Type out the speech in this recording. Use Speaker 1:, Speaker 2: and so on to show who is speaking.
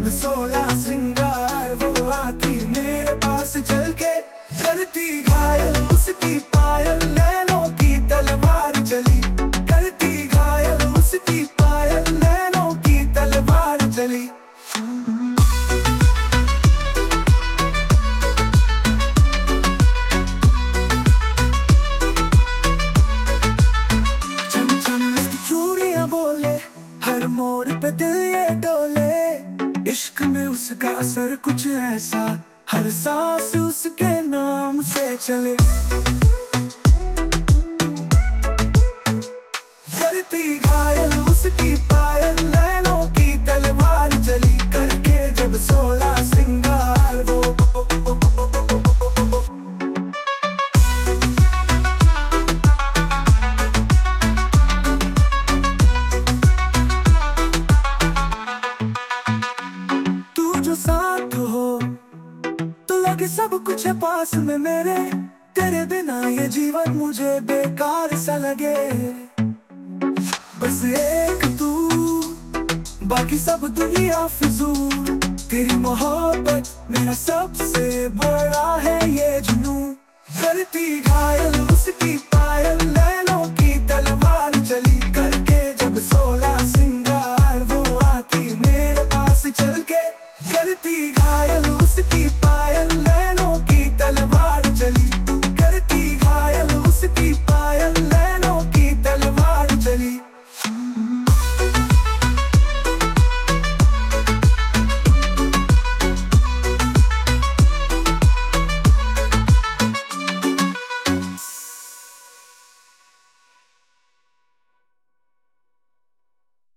Speaker 1: जब 16 श्रृंगार वो आती मेरे पास चल के, करती घायल उसकी पायल, नैनों की तलवार चली, करती घायल उसकी पायल, नैनों की तलवार चली। चूड़ियां बोले हर मोड़ पे दिल ये डोले, इश्क में उसका असर कुछ ऐसा, हर सांस उसके नाम से चले। करती घायल उसकी पायल, नैनों की तलवार चली, करके जब 16 श्रृंगार वो। तू जो साथ हो तो लगे सब कुछ है पास में मेरे, तेरे बिना ये जीवन मुझे बेकार सा लगे। बस एक तू, बाकी सब दुनिया फिजूल, तेरी मोहब्बत मेरा सबसे बड़ा है ये जुनून। करती घायल